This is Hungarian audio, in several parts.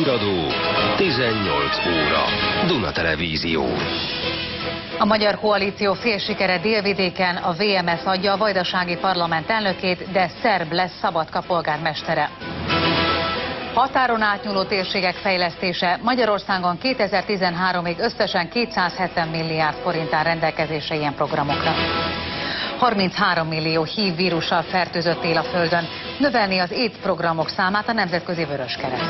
Híradó 18 óra. Duna Televízió. A magyar koalíció félsikere Délvidéken, a VMS adja a vajdasági parlament elnökét, de szerb lesz Szabadka polgármestere. Határon átnyúló térségek fejlesztése. Magyarországon 2013-ig összesen 270 milliárd forint áll rendelkezésre ilyen programokra. 33 millió HIV vírussal fertőzött él a Földön. Növelni az AIDS programok számát a Nemzetközi Vöröskereszt.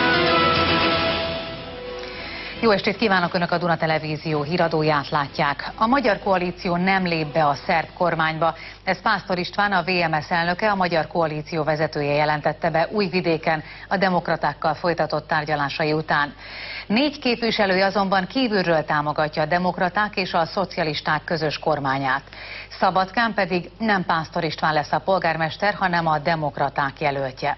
Jó estét kívánok, Önök a Duna Televízió híradóját látják. A magyar koalíció nem lép be a szerb kormányba. Ez Pásztor István, a VMS elnöke, a magyar koalíció vezetője jelentette be Újvidéken a demokratákkal folytatott tárgyalásai után. 4 képviselő azonban kívülről támogatja a demokraták és a szocialisták közös kormányát. Szabadkán pedig nem Pásztor István lesz a polgármester, hanem a demokraták jelöltje.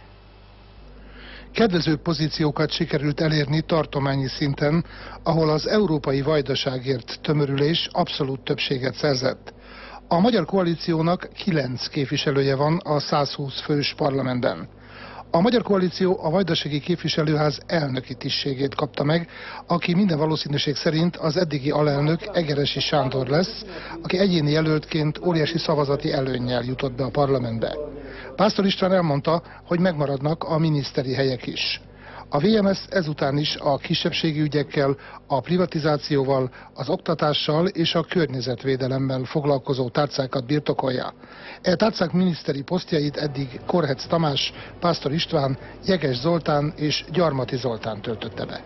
Kedvező pozíciókat sikerült elérni tartományi szinten, ahol az Európai Vajdaságért tömörülés abszolút többséget szerzett. A magyar koalíciónak 9 képviselője van a 120 fős parlamentben. A magyar koalíció a vajdasági képviselőház elnöki tisztségét kapta meg, aki minden valószínűség szerint az eddigi alelnök Egeresi Sándor lesz, aki egyéni jelöltként óriási szavazati előnnyel jutott be a parlamentbe. Pásztor István elmondta, hogy megmaradnak a miniszteri helyek is. A VMS ezután is a kisebbségi ügyekkel, a privatizációval, az oktatással és a környezetvédelemmel foglalkozó tárcákat birtokolja. E tárcák miniszteri posztjait eddig Korhec Tamás, Pásztor István, Jeges Zoltán és Gyarmati Zoltán töltötte be.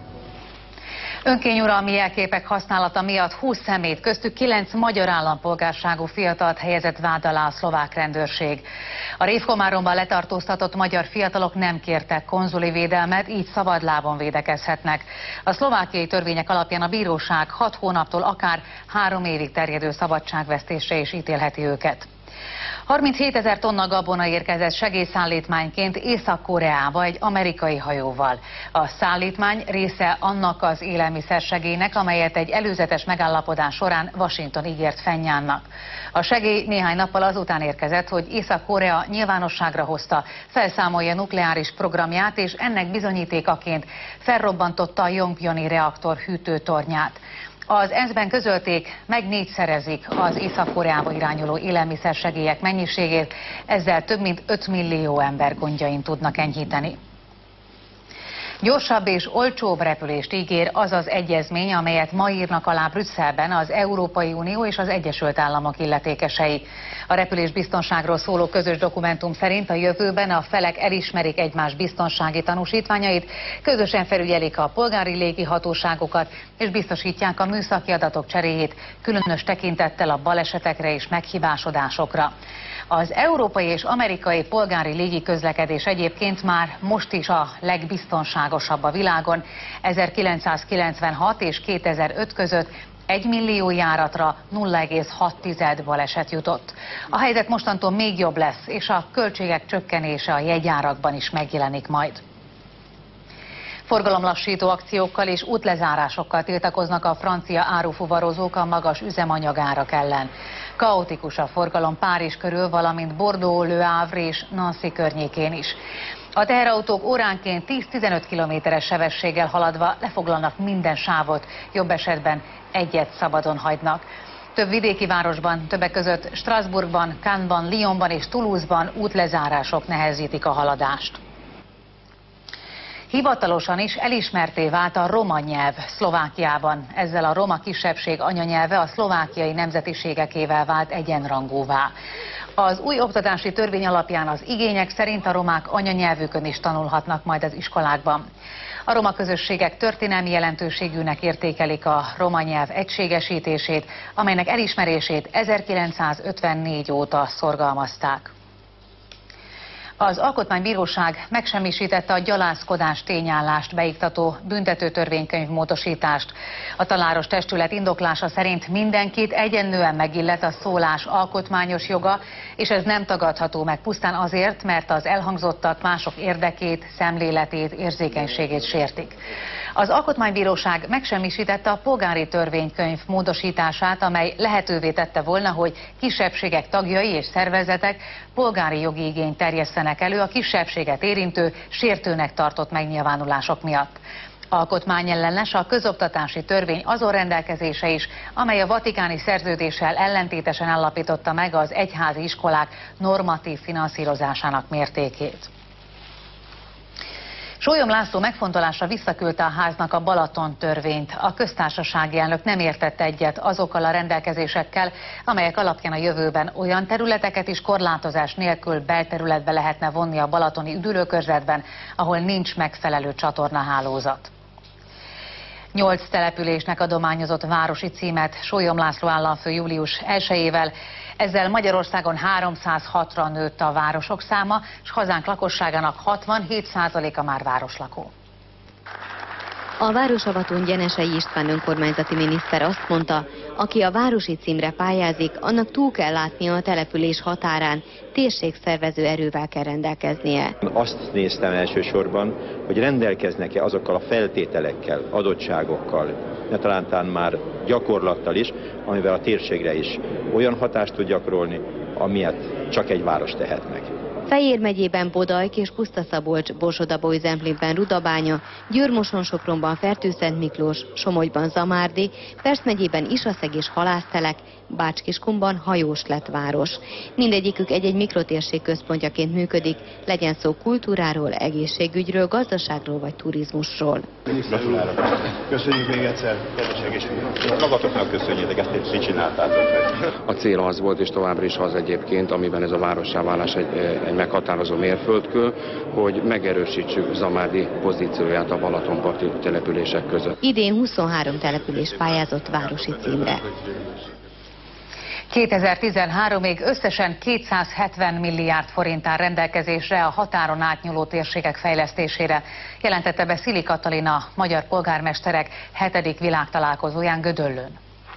Önkényuralmi jelképek használata miatt 20 személyt, köztük 9 magyar állampolgárságú fiatalt helyezett vád alá a szlovák rendőrség. A Révkomáromban letartóztatott magyar fiatalok nem kértek konzuli védelmet, így szabadlábon védekezhetnek. A szlovákiai törvények alapján a bíróság 6 hónaptól akár 3 évig terjedő szabadságvesztésre is ítélheti őket. 37 000 tonna gabona érkezett segélyszállítmányként Észak-Koreába egy amerikai hajóval. A szállítmány része annak az élelmiszersegélynek, amelyet egy előzetes megállapodás során Washington ígért Pjongjangnak. A segély néhány nappal azután érkezett, hogy Észak-Korea nyilvánosságra hozta, felszámolja nukleáris programját, és ennek bizonyítékaként felrobbantotta a Yongbyon-i reaktor hűtőtornyát. Az ENSZ-ben közölték, meg 4-szerezik az Észak-Koreába irányuló élelmiszersegélyek mennyiségét, ezzel több mint 5 millió ember gondjain tudnak enyhíteni. Gyorsabb és olcsóbb repülést ígér az az egyezmény, amelyet ma írnak alá Brüsszelben az Európai Unió és az Egyesült Államok illetékesei. A repülésbiztonságról szóló közös dokumentum szerint a jövőben a felek elismerik egymás biztonsági tanúsítványait, közösen felügyelik a polgári légihatóságokat és biztosítják a műszaki adatok cseréjét, különös tekintettel a balesetekre és meghibásodásokra. Az európai és amerikai polgári légiközlekedés egyébként már most is a legbiztonságosabb a világon. 1996 és 2005 között 1 millió járatra 0,6 baleset jutott. A helyzet mostantól még jobb lesz, és a költségek csökkenése a jegyárakban is megjelenik majd. Forgalomlassító akciókkal és útlezárásokkal tiltakoznak a francia árufuvarozók a magas üzemanyagárak ellen. Kaotikus a forgalom Párizs körül, valamint Bordeaux, Le Havre és Nancy környékén is. A teherautók óránként 10-15 kilométeres sebességgel haladva lefoglalnak minden sávot, jobb esetben egyet szabadon hagynak. Több vidéki városban, többek között Strasbourgban, Cannesban, Lyonban és Toulouse-ban útlezárások nehezítik a haladást. Hivatalosan is elismertté vált a roma nyelv Szlovákiában. Ezzel a roma kisebbség anyanyelve a szlovákiai nemzetiségekével vált egyenrangúvá. Az új oktatási törvény alapján az igények szerint a romák anyanyelvükön is tanulhatnak majd az iskolákban. A roma közösségek történelmi jelentőségűnek értékelik a roma nyelv egységesítését, amelynek elismerését 1954 óta szorgalmazták. Az Alkotmánybíróság megsemmisítette a gyalázkodás tényállást beiktató büntetőtörvénykönyv módosítást. A tanáros testület indoklása szerint mindenkit egyenlően megillet a szólás alkotmányos joga, és ez nem tagadható meg pusztán azért, mert az elhangzottak mások érdekét, szemléletét, érzékenységét sértik. Az Alkotmánybíróság megsemmisítette a polgári törvénykönyv módosítását, amely lehetővé tette volna, hogy kisebbségek tagjai és szervezetek polgári jogi igényt terjesszenek kerülnek elő a kisebbséget érintő, sértőnek tartott megnyilvánulások miatt. Alkotmányellenes a közoktatási törvény azon rendelkezése is, amely a vatikáni szerződéssel ellentétesen állapította meg az egyházi iskolák normatív finanszírozásának mértékét. Sólyom László megfontolásra visszaküldte a háznak a Balaton törvényt. A köztársasági elnök nem értett egyet azokkal a rendelkezésekkel, amelyek alapján a jövőben olyan területeket is korlátozás nélkül belterületbe lehetne vonni a balatoni üdülőkörzetben, ahol nincs megfelelő csatornahálózat. 8 településnek adományozott városi címet Sólyom László államfő július 1-ével. Ezzel Magyarországon 306-ra nőtt a városok száma, és hazánk lakosságának 67%-a már városlakó. A városavatón Gyenesei István önkormányzati miniszter azt mondta, aki a városi címre pályázik, annak túl kell látnia a település határán, térségszervező erővel kell rendelkeznie. Azt néztem elsősorban, hogy rendelkeznek-e azokkal a feltételekkel, adottságokkal, talán már gyakorlattal is, amivel a térségre is olyan hatást tud gyakorolni, amilyet csak egy város tehet meg. Fejér megyében Bodajk és Pusztaszabolcs, Borsod-Abaúj-Zemplényben Rudabánya, Győr-Moson-Sopronban Fertőszentmiklós, Somogyban Zamárdi, Pest megyében Isaszeg és Halásztelek, Bács-Kiskunban Hajóslet város. Mindegyikük egy-egy mikrotérség központjaként működik, legyen szó kultúráról, egészségügyről, gazdaságról vagy turizmusról. Köszönjük még egyszer, kedves egészségügyről. Magatoknak köszönjétek, ezt mit csináltátok. A cél az volt, és továbbra is az egyébként, amiben ez a várossá válás egy meghatározó mérföldkő, hogy megerősítsük Zamárdi pozícióját a balatonparti települések között. Idén 23 település pályázott városi címre. 2013-ig összesen 270 milliárd forint áll rendelkezésre a határon átnyúló térségek fejlesztésére, jelentette be Szili Katalina, magyar polgármesterek 7. világtalálkozóján Gödöllőn.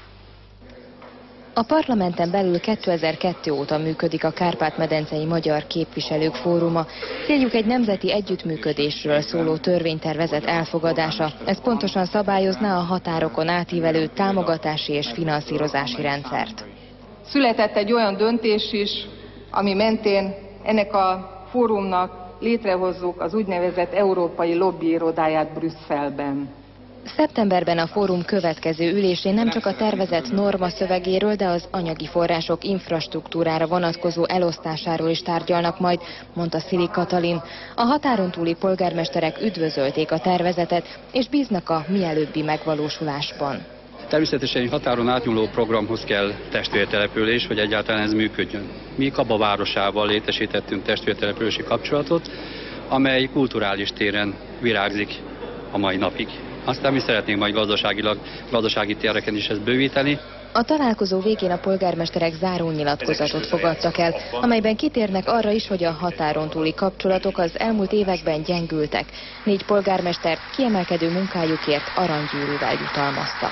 A parlamenten belül 2002 óta működik a Kárpát-medencei Magyar Képviselők Fóruma. Céljuk egy nemzeti együttműködésről szóló törvénytervezet elfogadása. Ez pontosan szabályozná a határokon átívelő támogatási és finanszírozási rendszert. Született egy olyan döntés is, ami mentén ennek a fórumnak létrehozzuk az úgynevezett Európai Lobby irodáját Brüsszelben. Szeptemberben a fórum következő ülésén nem csak a tervezett norma szövegéről, de az anyagi források infrastruktúrára vonatkozó elosztásáról is tárgyalnak majd, mondta Szili Katalin. A határon túli polgármesterek üdvözölték a tervezetet, és bíznak a mielőbbi megvalósulásban. Természetesen egy határon átnyúló programhoz kell testvértelepülés, hogy egyáltalán ez működjön. Mi Kaba városával létesítettünk testvértelepülési kapcsolatot, amely kulturális téren virágzik a mai napig. Aztán mi szeretnénk majd gazdasági téreken is ezt bővíteni. A találkozó végén a polgármesterek zárónyilatkozatot fogadtak el, amelyben kitérnek arra is, hogy a határon túli kapcsolatok az elmúlt években gyengültek. 4 polgármester kiemelkedő munkájukért aranygyűrűvel jutalmaztak.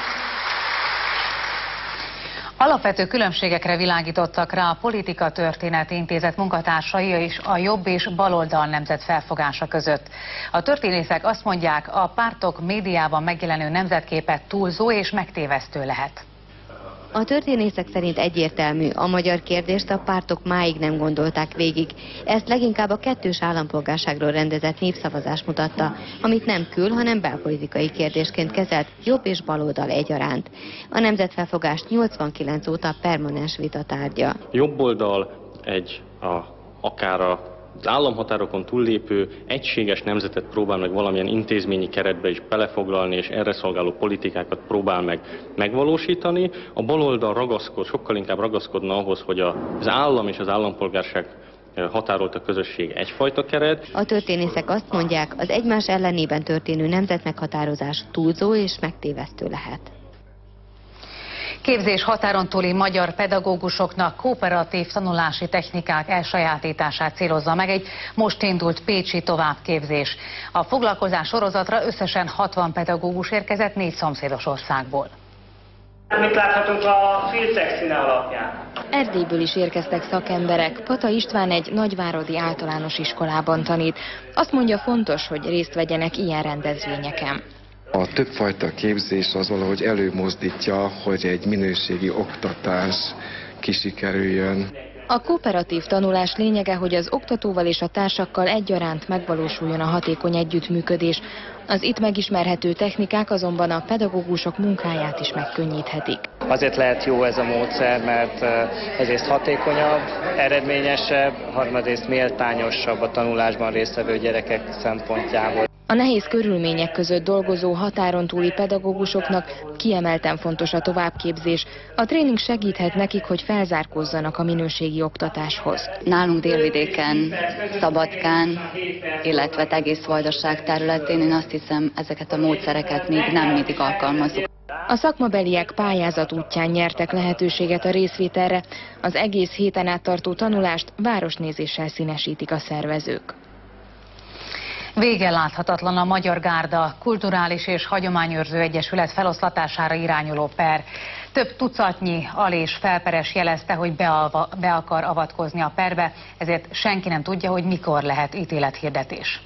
Alapvető különbségekre világítottak rá a Politika Történeti Intézet munkatársai és a jobb és baloldal nemzet felfogása között. A történészek azt mondják, a pártok médiában megjelenő nemzetképe túlzó és megtévesztő lehet. A történészek szerint egyértelmű, a magyar kérdést a pártok máig nem gondolták végig. Ezt leginkább a kettős állampolgárságról rendezett népszavazás mutatta, amit nem kül-, hanem belpolitikai kérdésként kezelt jobb és baloldal egyaránt. A nemzetfelfogás 89 óta permanens vita tárgya. Jobb oldal akár az államhatárokon túllépő egységes nemzetet próbál meg valamilyen intézményi keretbe is belefoglalni, és erre szolgáló politikákat próbál meg megvalósítani. A baloldal sokkal inkább ragaszkodna ahhoz, hogy az állam és az állampolgárság határolt a közösség egyfajta keret. A történészek azt mondják, az egymás ellenében történő nemzetmeghatározás túlzó és megtévesztő lehet. Képzés határon túli magyar pedagógusoknak kooperatív tanulási technikák elsajátítását célozza meg egy most indult pécsi továbbképzés. A foglalkozás sorozatra összesen 60 pedagógus érkezett 4 szomszédos országból. Mit láthatunk a filcek színe alapján? Erdélyből is érkeztek szakemberek. Pata István egy nagyváradi általános iskolában tanít. Azt mondja, fontos, hogy részt vegyenek ilyen rendezvényeken. A többfajta képzés az valahogy előmozdítja, hogy egy minőségi oktatás kisikerüljön. A kooperatív tanulás lényege, hogy az oktatóval és a társakkal egyaránt megvalósuljon a hatékony együttműködés. Az itt megismerhető technikák azonban a pedagógusok munkáját is megkönnyíthetik. Azért lehet jó ez a módszer, mert egyrészt hatékonyabb, eredményesebb, harmadrészt méltányosabb a tanulásban résztvevő gyerekek szempontjából. A nehéz körülmények között dolgozó határon túli pedagógusoknak kiemelten fontos a továbbképzés. A tréning segíthet nekik, hogy felzárkózzanak a minőségi oktatáshoz. Nálunk Délvidéken, Szabadkán, illetve egész Vajdaság területén én azt hiszem, ezeket a módszereket még nem mindig alkalmazzuk. A szakmabeliek pályázat útján nyertek lehetőséget a részvételre. Az egész héten át tartó tanulást városnézéssel színesítik a szervezők. Vége láthatatlan a Magyar Gárda Kulturális és Hagyományőrző Egyesület feloszlatására irányuló per. Több tucatnyi al- és felperes jelezte, hogy be akar avatkozni a perbe, ezért senki nem tudja, hogy mikor lehet ítélethirdetés.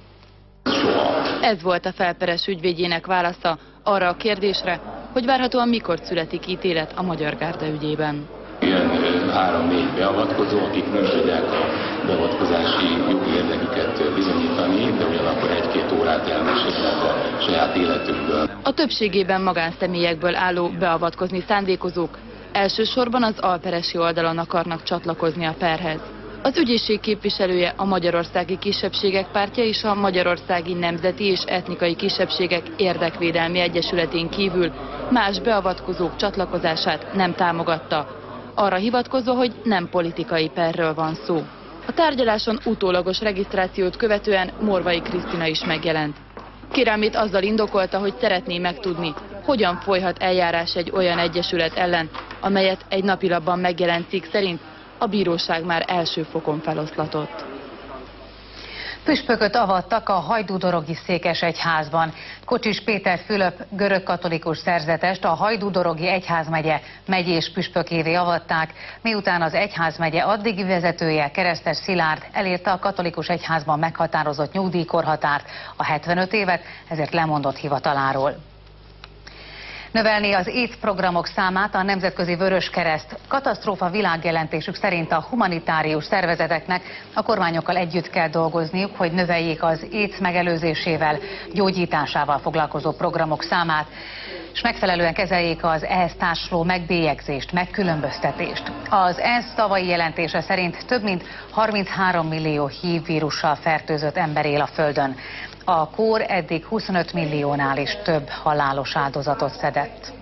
Ez volt a felperes ügyvédjének válasza arra a kérdésre, hogy várhatóan mikor születik ítélet a Magyar Gárda ügyében. Ilyen 3-4 beavatkozó, akik nem tudják a beavatkozási jogi érdeküket bizonyítani, de ugyanakkor 1-2 órát elmesélnek a saját életükből. A többségében magánszemélyekből álló beavatkozni szándékozók elsősorban az alperesi oldalon akarnak csatlakozni a perhez. Az ügyészség képviselője a Magyarországi Kisebbségek Pártja és a Magyarországi Nemzeti és Etnikai Kisebbségek Érdekvédelmi Egyesületén kívül más beavatkozók csatlakozását nem támogatta, arra hivatkozva, hogy nem politikai perről van szó. A tárgyaláson utólagos regisztrációt követően Morvai Krisztina is megjelent. Kérelmét azzal indokolta, hogy szeretné megtudni, hogyan folyhat eljárás egy olyan egyesület ellen, amelyet egy napilapban megjelent cikk szerint a bíróság már első fokon feloszlatott. Püspököt avattak a hajdúdorogi székesegyházban. Kocsis Péter Fülöp görögkatolikus szerzetest a hajdúdorogi egyházmegye megyés püspökévé avatták, miután az egyházmegye addigi vezetője, Keresztes Szilárd elérte a katolikus egyházban meghatározott nyugdíjkorhatárt, a 75 évet, ezért lemondott hivataláról. Növelni az AIDS programok számát a Nemzetközi Vöröskereszt. Katasztrófa világjelentésük szerint a humanitárius szervezeteknek a kormányokkal együtt kell dolgozniuk, hogy növeljék az AIDS megelőzésével, gyógyításával foglalkozó programok számát, és megfelelően kezeljék az ehhez társuló megbélyegzést, megkülönböztetést. Az ENSZ tavalyi jelentése szerint több mint 33 millió HIV vírussal fertőzött ember él a Földön. A kór eddig 25 milliónál is több halálos áldozatot szedett.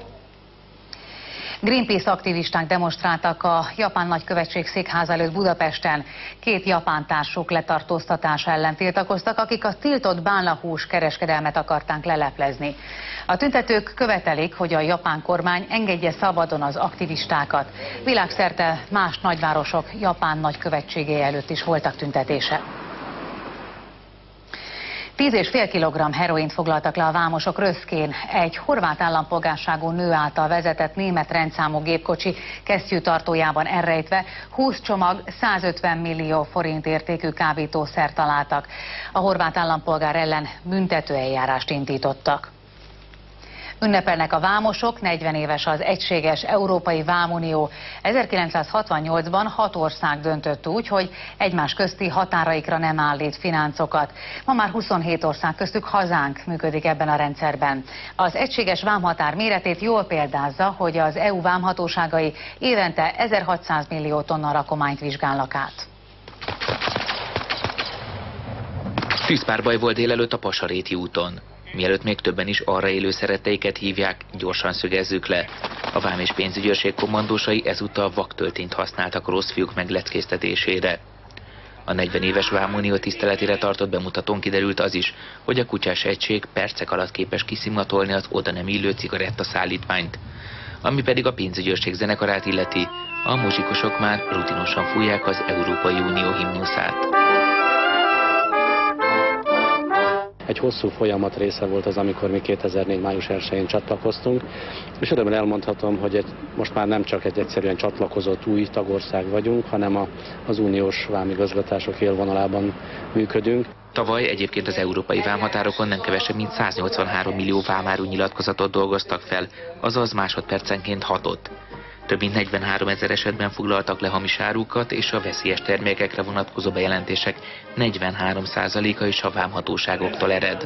Greenpeace aktivisták demonstráltak a japán nagykövetség székháza előtt Budapesten. 2 japán társuk letartóztatása ellen tiltakoztak, akik a tiltott bálnahús kereskedelmet akarták leleplezni. A tüntetők követelik, hogy a japán kormány engedje szabadon az aktivistákat. Világszerte más nagyvárosok japán nagykövetségei előtt is voltak tüntetések. 10,5 kg heroint foglaltak le a vámosok Röszkén. Egy horvát állampolgárságú nő által vezetett német rendszámú gépkocsi kesztyűtartójában elrejtve 20 csomag 150 millió forint értékű kábítószert találtak. A horvát állampolgár ellen büntetőeljárást indítottak. Ünnepelnek a vámosok, 40 éves az egységes Európai Vámunió. 1968-ban 6 ország döntött úgy, hogy egymás közti határaikra nem állít fináncokat. Ma már 27 ország, köztük hazánk működik ebben a rendszerben. Az egységes vámhatár méretét jól példázza, hogy az EU vámhatóságai évente 1600 millió tonna rakományt vizsgálnak át. Tűzpárbaj volt délelőtt a Pasaréti úton. Mielőtt még többen is arra élő szeretteiket hívják, gyorsan szögezzük le. A vám és pénzügyőrség kommandósai ezúttal vaktöltényt használtak rossz fiúk megleckéztetésére. A 40 éves Vámunió tiszteletére tartott bemutatón kiderült az is, hogy a kutyás egység percek alatt képes kiszimatolni az oda nem illő cigarettaszállítmányt. Ami pedig a pénzügyőrség zenekarát illeti, a muzsikusok már rutinosan fújják az Európai Unió himnuszát. Egy hosszú folyamat része volt az, amikor mi 2004. május 1-én csatlakoztunk, és örömmel elmondhatom, hogy most már nem csak egy egyszerűen csatlakozott új tagország vagyunk, hanem az uniós vámigazgatások élvonalában működünk. Tavaly egyébként az európai vámhatárokon nem kevesebb, mint 183 millió vámáru nyilatkozatot dolgoztak fel, azaz másodpercenként 6-ot. Több mint 43 000 esetben foglaltak le hamis árukat, és a veszélyes termékekre vonatkozó bejelentések 43%-a is a vámhatóságoktól ered.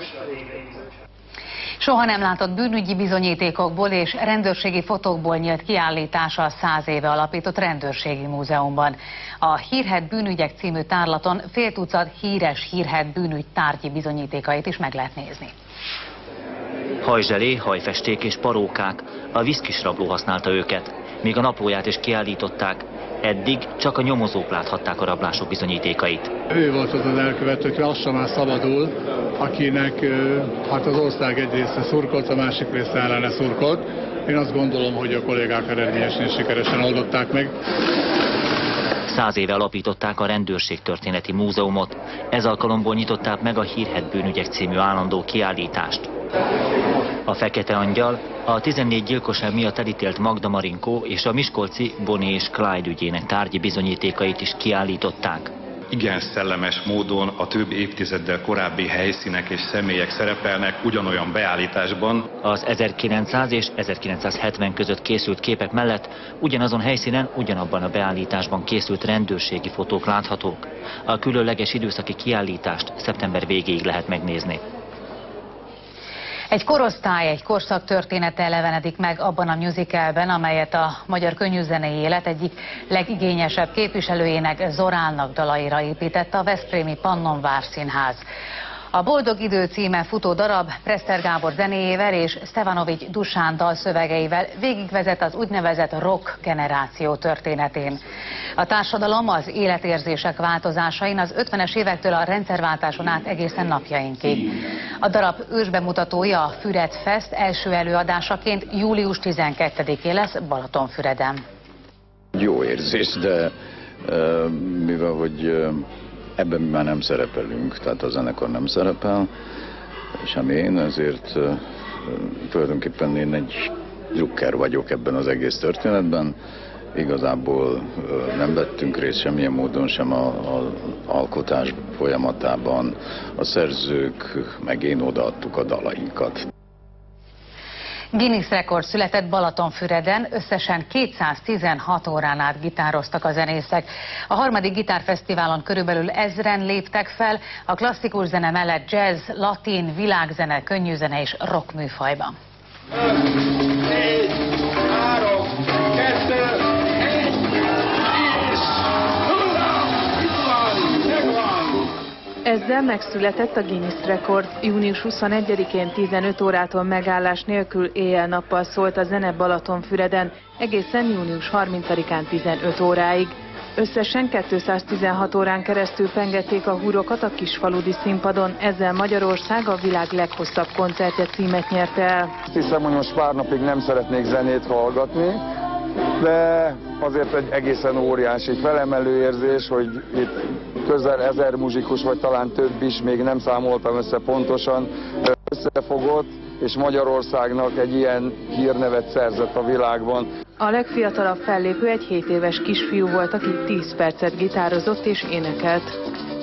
Soha nem látott bűnügyi bizonyítékokból és rendőrségi fotókból nyílt kiállítása a 100 éve alapított rendőrségi múzeumban. A Hírhedt bűnügyek című tárlaton fél tucat híres hírhedt bűnügy tárgyi bizonyítékait is meg lehet nézni. Hajzselé, hajfesték és parókák, a viszkis rabló használta őket, míg a naplóját is kiállították. Eddig csak a nyomozók láthatták a rablások bizonyítékait. Ő volt az az elkövető, aki lassan már szabadul, akinek hát az ország egy része szurkolt, a másik része ellene szurkolt. Én azt gondolom, hogy a kollégák eredményesen és sikeresen oldották meg. 100 éve alapították a Rendőrségtörténeti Múzeumot. Ez alkalomból nyitották meg a Hírhedt bűnügyek című állandó kiállítást. A Fekete Angyal, a 14 gyilkosság miatt elítélt Magda Marinkó és a miskolci Bonnie és Clyde ügyének tárgyi bizonyítékait is kiállították. Igen szellemes módon a több évtizeddel korábbi helyszínek és személyek szerepelnek ugyanolyan beállításban. Az 1900 és 1970 között készült képek mellett ugyanazon helyszínen, ugyanabban a beállításban készült rendőrségi fotók láthatók. A különleges időszaki kiállítást szeptember végéig lehet megnézni. Egy korosztály, egy korszak története elevenedik meg abban a musicalben, amelyet a magyar könnyűzenei élet egyik legigényesebb képviselőjének, Zoránnak dalaira épített a veszprémi Pannonvár Színház. A Boldog idő címen futó darab Preszter Gábor zenéjével és Stevanovics Dusán dalszövegeivel végigvezet az úgynevezett rock generáció történetén. A társadalom az életérzések változásain az 50-es évektől a rendszerváltáson át egészen napjainkig. A darab ősbemutatója a Füred Fest első előadásaként július 12-én lesz Balatonfüreden. Jó érzés, de mivel hogy ebben mi már nem szerepelünk, tehát a zenekar nem szerepel, sem én, ezért tulajdonképpen én egy drukker vagyok ebben az egész történetben. Igazából nem vettünk részt semmilyen módon sem az alkotás folyamatában. A szerzők meg én odaadtuk a dalainkat. Guinness rekord született Balatonfüreden, összesen 216 órán át gitároztak a zenészek. A harmadik gitárfesztiválon körülbelül 1000-en léptek fel, a klasszikus zene mellett jazz, latin, világzene, könnyűzene és rock műfajban. 4, 3, 2, 1, és 0! Ezzel megszületett a Guinness rekord. Június 21-én 15 órától megállás nélkül éjjel-nappal szólt a zene Balatonfüreden, egészen június 30-án 15 óráig. Összesen 216 órán keresztül pengették a húrokat a kisfaludi színpadon, ezzel Magyarország a világ leghosszabb koncertje címet nyerte el. Azt hiszem, hogy most pár napig nem szeretnék zenét hallgatni, de azért egy egészen óriási felemelő érzés, hogy itt közel 1000 muzsikus, vagy talán több is, még nem számoltam össze pontosan, összefogott, és Magyarországnak egy ilyen hírnevet szerzett a világban. A legfiatalabb fellépő egy 7 éves kisfiú volt, aki 10 percet gitározott és énekelt.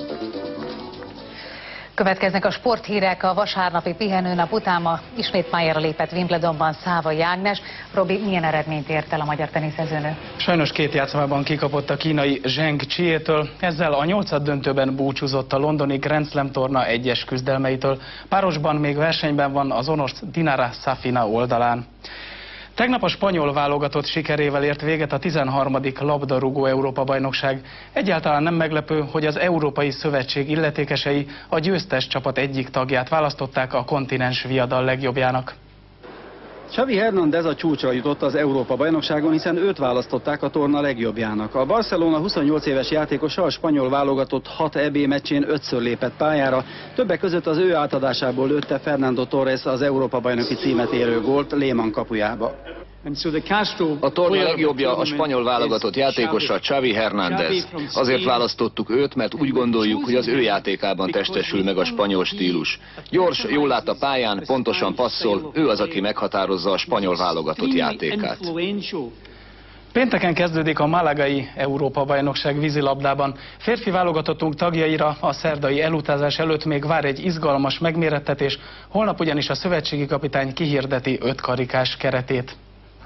Következnek a sporthírek. A vasárnapi pihenőnap után ma ismét pályára lépett Wimbledonban Szávai Ágnes. Robi, milyen eredményt ért el a magyar teniszezőnő? Sajnos 2 játszmában kikapott a kínai Zheng Jie-től, ezzel a 8. döntőben búcsúzott a londoni Grand Slam torna 1-es küzdelmeitől. Párosban még versenyben van az orosz Dinara Safina oldalán. Tegnap a spanyol válogatott sikerével ért véget a 13. labdarúgó Európa-bajnokság. Egyáltalán nem meglepő, hogy az Európai Szövetség illetékesei a győztes csapat egyik tagját választották a kontinens viadal legjobbjának. Xavi Hernández a csúcsra jutott az Európa-bajnokságon, hiszen őt választották a torna legjobbjának. A Barcelona 28 éves játékosa a spanyol válogatott 6 EB meccsén 5-ször lépett pályára, többek között az ő átadásából lőtte Fernando Torres az Európa-bajnoki címet érő gólt Lehmann kapujába. A torna legjobbja a spanyol válogatott játékosa Xavi Hernández. Azért választottuk őt, mert úgy gondoljuk, hogy az ő játékában testesül meg a spanyol stílus. Gyors, jól lát a pályán, pontosan passzol, ő az, aki meghatározza a spanyol válogatott játékát. Pénteken kezdődik a málagai Európa-bajnokság vízilabdában. Férfi válogatottunk tagjaira a szerdai elutazás előtt még vár egy izgalmas megmérettetés, holnap ugyanis a szövetségi kapitány kihirdeti 5 karikás keretét.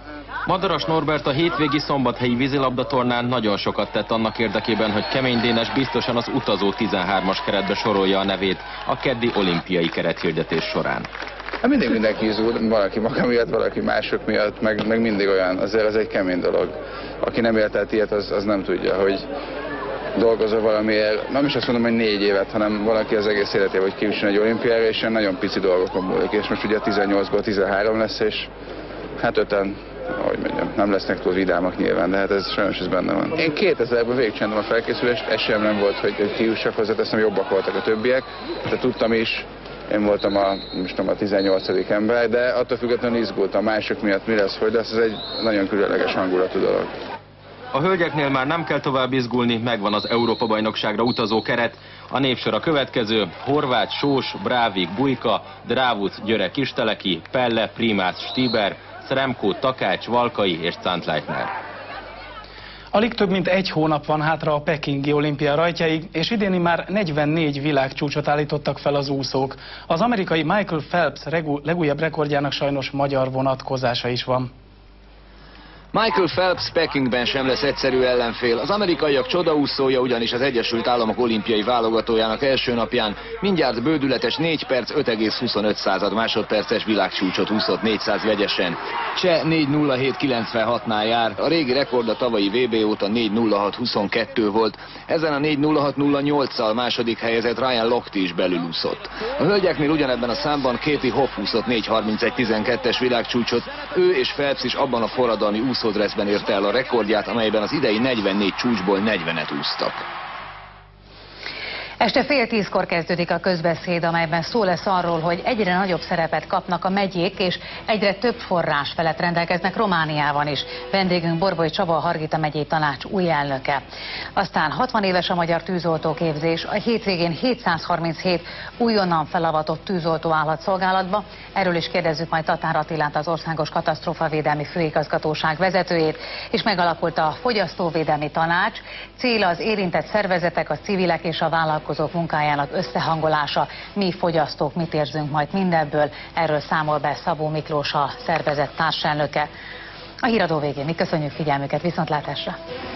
Madaras Norbert a hétvégi szombathelyi vízilabdatornán nagyon sokat tett annak érdekében, hogy Kemény Dénes biztosan az utazó 13-as keretbe sorolja a nevét a keddi olimpiai kerethirdetés során. Mindig mindenki izgul, valaki maga miatt, valaki mások miatt, meg mindig olyan, azért ez egy kemény dolog. Aki nem élt át ilyet, az nem tudja, hogy dolgozol valamiért, nem is azt mondom, hogy 4 évet, hanem valaki az egész életében, hogy kijusson egy olimpiára, és ilyen nagyon pici dolgokon múlik. És most ugye 18-ból 13 lesz, és hát 5-en, ahogy mondjam, nem lesznek túl vidámak nyilván, de hát ez sajnos ez benne van. Én 2000-ben végigcsináltam a felkészülést, esélyem nem volt, hogy kijussak, hozzáteszem, jobbak voltak a többiek, de tudtam is. Én voltam a 18. ember, de attól függetlenül izgultam mások miatt, mi lesz, hogy lesz, ez egy nagyon különleges hangulatú dolog. A hölgyeknél már nem kell tovább izgulni, megvan az Európa-bajnokságra utazó keret. A névsor a következő: Horváth, Sós, Brávik, Bujka, Drávuc, Györe, Kisteleki, Pelle, Primász, Stieber, Sremko, Takács, Valkai és Zandleitner. Alig több mint 1 hónap van hátra a pekingi olimpia rajtjáig, és idéni már 44 világcsúcsot állítottak fel az úszók. Az amerikai Michael Phelps legújabb rekordjának sajnos magyar vonatkozása is van. Michael Phelps Pekingben sem lesz egyszerű ellenfél. Az amerikaiak csodaúszója ugyanis az Egyesült Államok olimpiai válogatójának első napján mindjárt bődületes 4 perc 5,25 másodperces világcsúcsot úszott 400 vegyesen. Cseh 4:07:96-nál jár, a régi rekord a tavalyi VB óta 4:06:22 volt, ezen a 4:06:08-al második helyezett Ryan Lochte is belülúszott. A hölgyeknél ugyanebben a számban Katie Hoff úszott 4:31:12-es világcsúcsot, ő és Phelps is abban a forradalmi úszódresszben érte el a rekordját, amelyben az idei 44 csúcsból 40-et úsztak. Este 9:30-kor kezdődik a közbeszéd, amelyben szó lesz arról, hogy egyre nagyobb szerepet kapnak a megyék, és egyre több forrás felett rendelkeznek Romániában is. Vendégünk Borboly Csaba, a Hargita megyei tanács új elnöke. Aztán 60 éves a magyar tűzoltóképzés, a hétvégén 737 újonnan felavatott tűzoltó állhat szolgálatba. Erről is kérdezzük majd Tatár Attilát, az Országos Katasztrófavédelmi Főigazgatóság vezetőjét, és megalakult a Fogyasztóvédelmi Tanács. Cél az érintett szervezetek, a civilek és a vállalkozók munkájának összehangolása. Mi fogyasztók mit érzünk majd mindebből? Erről számol be Szabó Miklós, a szervezet társelnöke. A híradó végén mi köszönjük figyelmüket, viszontlátásra!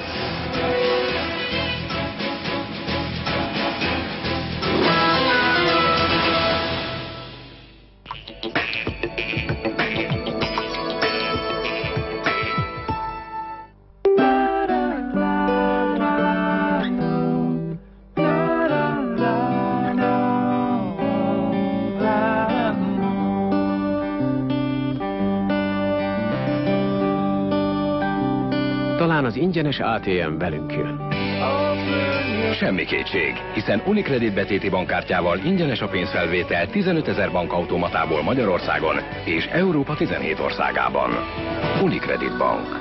Talán az ingyenes ATM velünk jön. Semmi kétség, hiszen Unicredit betéti bankkártyával ingyenes a pénzfelvétel 15 000 bankautomatából Magyarországon és Európa 17 országában. Unicredit Bank.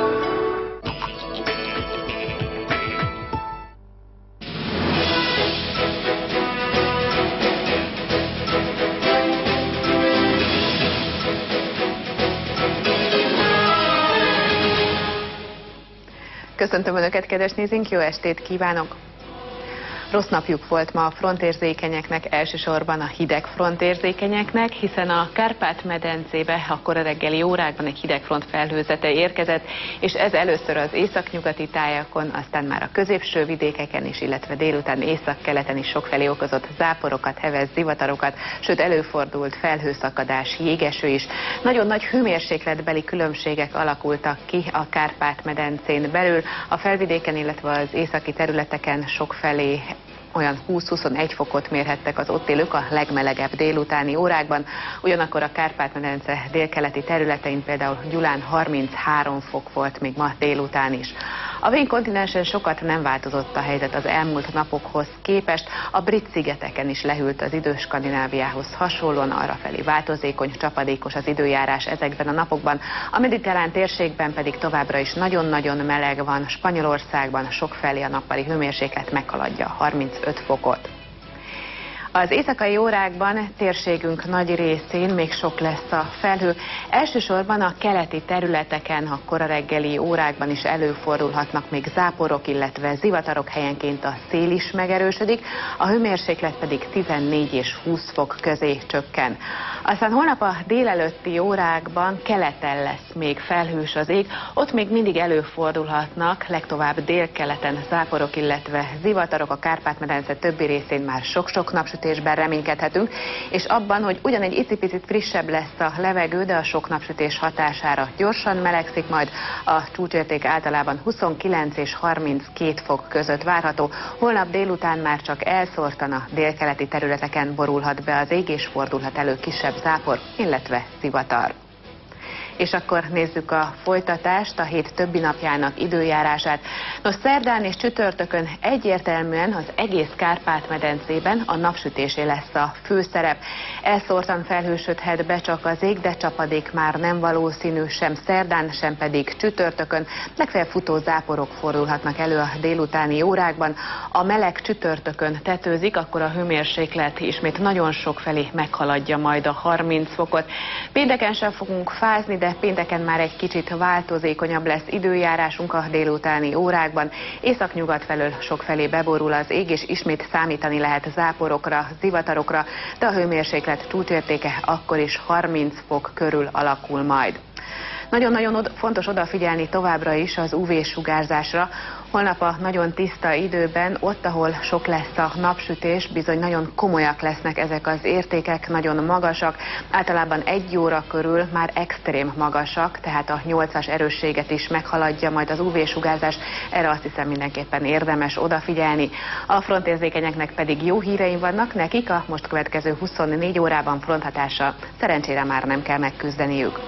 Köszöntöm Önöket, kedves nézőink, jó estét kívánok! Rossz napjuk volt ma a frontérzékenyeknek, elsősorban a hideg frontérzékenyeknek, hiszen a Kárpát-medencébe a kora reggeli órákban egy hidegfront felhőzete érkezett, és ez először az északnyugati tájakon, aztán már a középső vidékeken is, illetve délután északkeleten is sokfelé okozott záporokat, heves zivatarokat, sőt előfordult felhőszakadás, jégeső is. Nagyon nagy hőmérsékletbeli különbségek alakultak ki a Kárpát-medencén belül, a felvidéken, illetve az északi területeken sokfelé olyan 20-21 fokot mérhettek az ott élők a legmelegebb délutáni órákban, ugyanakkor a Kárpát-medence délkeleti területein, például Gyulán 33 fok volt még ma délután is. A vén kontinensen sokat nem változott a helyzet az elmúlt napokhoz képest, a Brit-szigeteken is lehűlt az idő, Skandináviához hasonlóan, arrafelé változékony, csapadékos az időjárás ezekben a napokban, a mediterrán térségben pedig továbbra is nagyon-nagyon meleg van, Spanyolországban sokfelé a nappali hőmérséklet meghaladja 35 fokot. Az éjszakai órákban térségünk nagy részén még sok lesz a felhő. Elsősorban a keleti területeken a kora reggeli órákban is előfordulhatnak még záporok, illetve zivatarok, helyenként a szél is megerősödik, a hőmérséklet pedig 14 és 20 fok közé csökken. Aztán holnap a délelőtti órákban keleten lesz még felhős az ég, ott még mindig előfordulhatnak, legtovább délkeleten záporok, illetve zivatarok, a Kárpát-medence többi részén már sok-sok napsütésben reménykedhetünk, és abban, hogy ugyan egy icipicit frissebb lesz a levegő, de a sok napsütés hatására gyorsan melegszik, majd a csúcsérték általában 29 és 32 fok között várható. Holnap délután már csak elszórtan a délkeleti területeken borulhat be az ég, és fordulhat elő kisebb zápor, illetve zivatar. És akkor nézzük a folytatást, a hét többi napjának időjárását. Nos, szerdán és csütörtökön egyértelműen az egész Kárpát-medencében a napsütésé lesz a főszerep. Elszórtan felhősödhet be csak az ég, de csapadék már nem valószínű, sem szerdán, sem pedig csütörtökön. Legfeljebb futó záporok fordulhatnak elő a délutáni órákban. A meleg csütörtökön tetőzik, akkor a hőmérséklet ismét nagyon sokfelé meghaladja majd a 30 fokot. Pénteken sem fogunk fázni, de pénteken már egy kicsit változékonyabb lesz időjárásunk a délutáni órákban. Északnyugat felől sokfelé beborul az ég, és ismét számítani lehet záporokra, zivatarokra, de a hőmérséklet csúcsértéke akkor is 30 fok körül alakul majd. Nagyon-nagyon fontos odafigyelni továbbra is az UV-sugárzásra. Holnap a nagyon tiszta időben, ott, ahol sok lesz a napsütés, bizony nagyon komolyak lesznek ezek az értékek, nagyon magasak. Általában 1 óra körül már extrém magasak, tehát a 8-as erősséget is meghaladja majd az UV-sugárzás. Erre azt hiszem mindenképpen érdemes odafigyelni. A frontérzékenyeknek pedig jó híreim vannak, nekik a most következő 24 órában fronthatással szerencsére már nem kell megküzdeniük.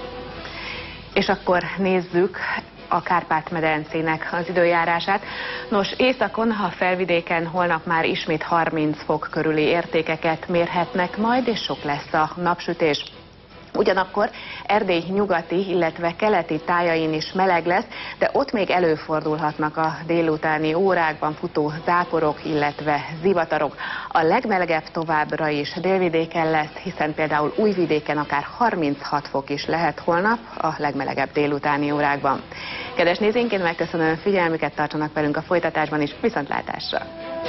És akkor nézzük a Kárpát-medencének az időjárását. Nos, északon, a felvidéken holnap már ismét 30 fok körüli értékeket mérhetnek majd, és sok lesz a napsütés. Ugyanakkor Erdély nyugati, illetve keleti tájain is meleg lesz, de ott még előfordulhatnak a délutáni órákban futó záporok, illetve zivatarok. A legmelegebb továbbra is délvidéken lesz, hiszen például Újvidéken akár 36 fok is lehet holnap a legmelegebb délutáni órákban. Kedves nézőink, én megköszönöm figyelmüket, tartsanak velünk a folytatásban is, viszontlátásra!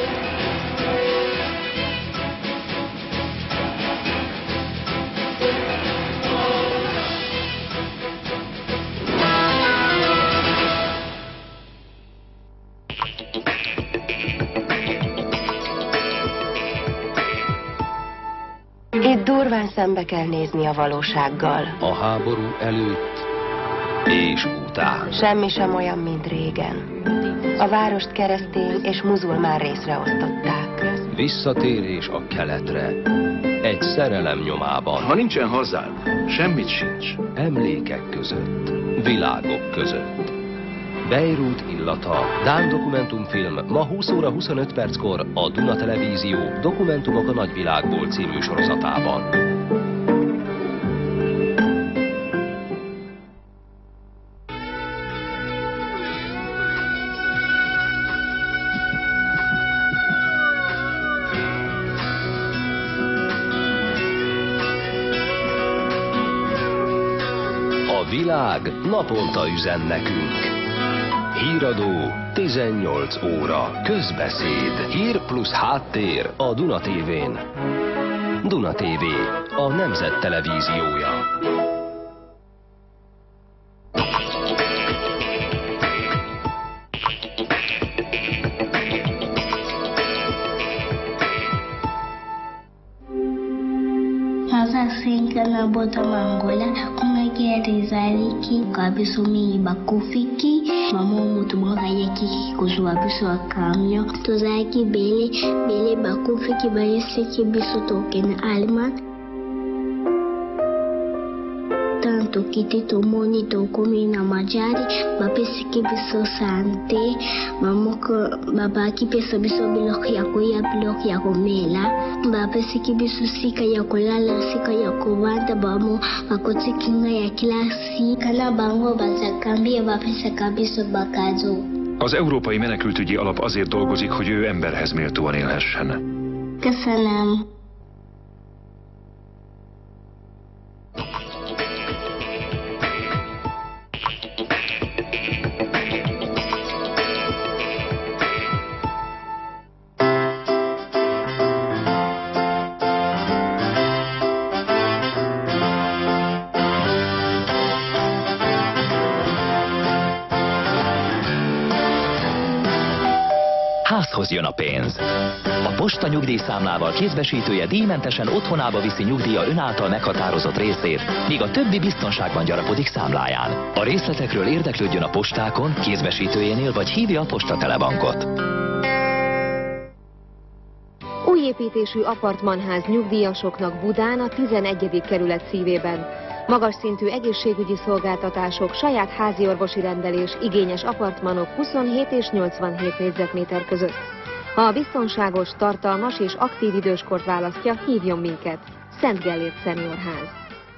Itt durván szembe kell nézni a valósággal. A háború előtt és után. Semmi sem olyan, mint régen. A várost keresztény és muzulmán részre osztották. Visszatérés a keletre. Egy szerelem nyomában. Ha nincsen hazánk, semmit sincs. Emlékek között. Világok között. Beirut illata. Dán dokumentumfilm ma 20 óra 25 perckor a Duna Televízió Dokumentumok a nagyvilágból című sorozatában. A világ naponta üzen nekünk. Híradó 18 óra. Közbeszéd. Hír plusz háttér a Duna TV-n. Duna TV, a Nemzet Televíziója. Sana bota mangola kuna geri zaliki kabiso mi bakufiki mamomu tumoga yeki kuzwa biso akamyo tozaki bele bakufiki bayeseki biso token alman tanto kiti tomoni tokomi na majari bapesiki biso sante mamoko babaki pesa biso bilok ya komela bapesiki biso sika ya kolala sika ya kovanda bamo makoti kinga ya klasi kana bango bazakambia bapesika biso bakazo. Az Európai Menekültügyi Alap azért dolgozik, hogy ő emberhez méltóan élhessen. Köszönöm. Bankhoz jön a pénz. A posta nyugdíjszámlával kézbesítője díjmentesen otthonába viszi nyugdíja ön által meghatározott részét, míg a többi biztonságban gyarapodik számláján. A részletekről érdeklődjön a postákon, kézbesítőjénél vagy hívja a postatelebankot. Új építésű apartmanház nyugdíjasoknak Budán, a 11. kerület szívében. Magas szintű egészségügyi szolgáltatások, saját háziorvosi rendelés, igényes apartmanok 27 és 87 négyzetméter között. Ha a biztonságos, tartalmas és aktív időskort választja, hívjon minket. Szent Gellért Szeniorház.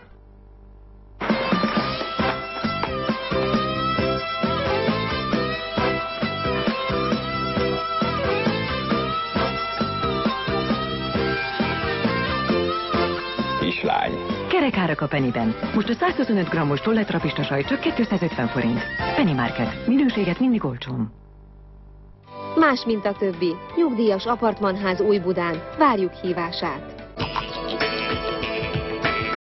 Kislány. Kerekárak a Pennyben. Most a 125 g-os tolletrapista sajt csak 250 forint. Penny Market. Minőséget mindig olcsón. Más, mint a többi. Nyugdíjas apartmanház Újbudán. Várjuk hívását.